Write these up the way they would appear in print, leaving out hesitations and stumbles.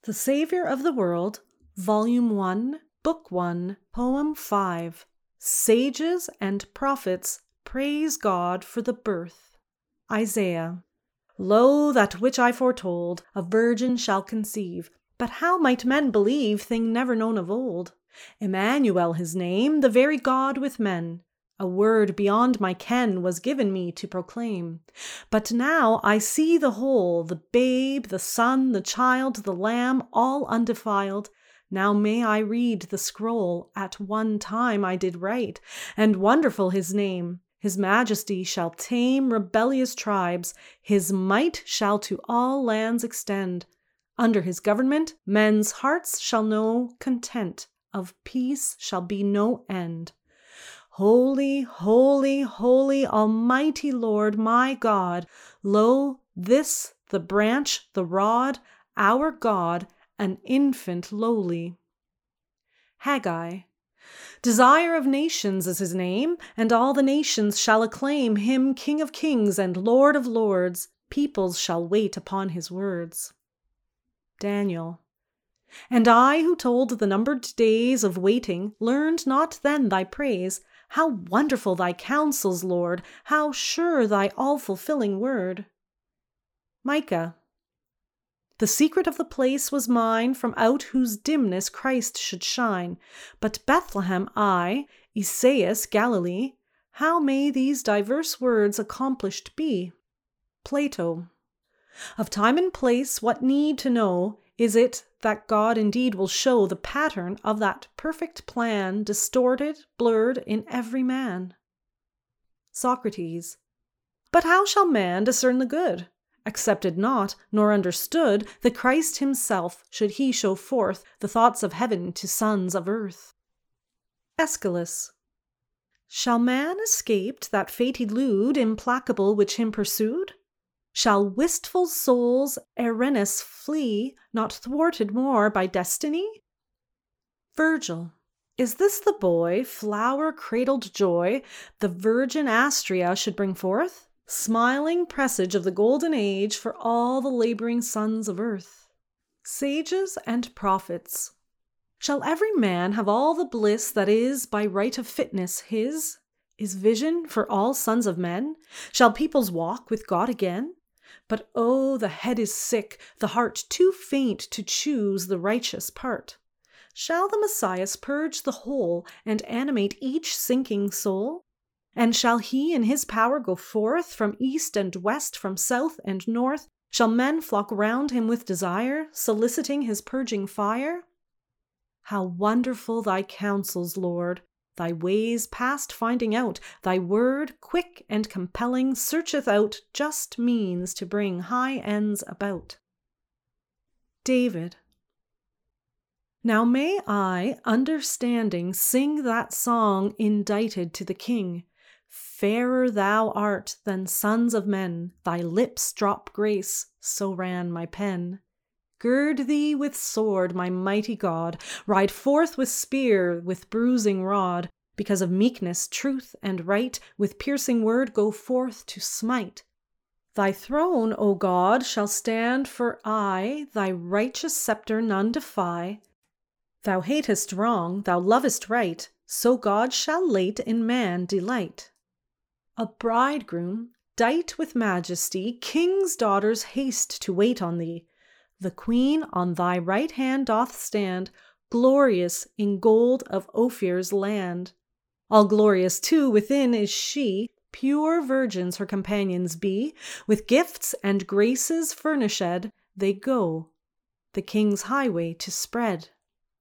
The Saviour of the World, Volume 1, Book 1, Poem 5. Sages and prophets praise God for the birth. Isaiah. Lo, that which I foretold, a virgin shall conceive. But how might men believe thing never known of old? Emmanuel his name, the very God with men. A word beyond my ken was given me to proclaim. But now I see the whole, the babe, the son, the child, the lamb, all undefiled. Now may I read the scroll at one time I did write, and wonderful his name. His majesty shall tame rebellious tribes, his might shall to all lands extend. Under his government men's hearts shall know content, of peace shall be no end. Holy, holy, holy, almighty Lord, my God, lo, this, the branch, the rod, our God, an infant lowly. Haggai. Desire of nations is his name, and all the nations shall acclaim him King of kings and Lord of lords. Peoples shall wait upon his words. Daniel. And I, who told the numbered days of waiting, learned not then thy praise. How wonderful thy counsels, Lord! How sure thy all-fulfilling word! Micah. The secret of the place was mine, from out whose dimness Christ should shine. But Bethlehem I, Esaias, Galilee, how may these diverse words accomplished be? Plato. Of time and place what need to know is it that God indeed will show the pattern of that perfect plan distorted, blurred in every man? Socrates. But how shall man discern the good? Accepted not, nor understood, the Christ himself, should he show forth the thoughts of heaven to sons of earth. Aeschylus. Shall man escape that fate elude, implacable, which him pursued? Shall wistful souls Erinnys flee, not thwarted more by destiny? Virgil. Is this the boy, flower-cradled joy, the virgin Astrea should bring forth? Smiling presage of the golden age for all the laboring sons of earth. Sages and prophets. Shall every man have all the bliss that is by right of fitness his? Is vision for all sons of men? Shall peoples walk with God again? But oh, the head is sick, the heart too faint to choose the righteous part. Shall the Messiah purge the whole and animate each sinking soul? And shall he in his power go forth from east and west, from south and north? Shall men flock round him with desire, soliciting his purging fire? How wonderful thy counsels, Lord! Thy ways past finding out, thy word, quick and compelling, searcheth out just means to bring high ends about. David. Now may I, understanding, sing that song indited to the king. Fairer thou art than sons of men, thy lips drop grace, so ran my pen. Gird thee with sword, my mighty God, ride forth with spear, with bruising rod, because of meekness, truth, and right, with piercing word go forth to smite. Thy throne, O God, shall stand for aye, thy righteous sceptre none defy. Thou hatest wrong, thou lovest right, so God shall late in man delight. A bridegroom, dight with majesty, king's daughters haste to wait on thee. The queen on thy right hand doth stand, glorious in gold of Ophir's land. All glorious too within is she, pure virgins her companions be, with gifts and graces furnished, they go, the king's highway to spread.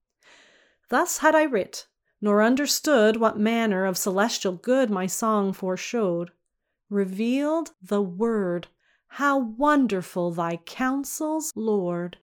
Thus had I writ, nor understood what manner of celestial good my song foreshowed. Revealed the word, how wonderful thy counsels, Lord!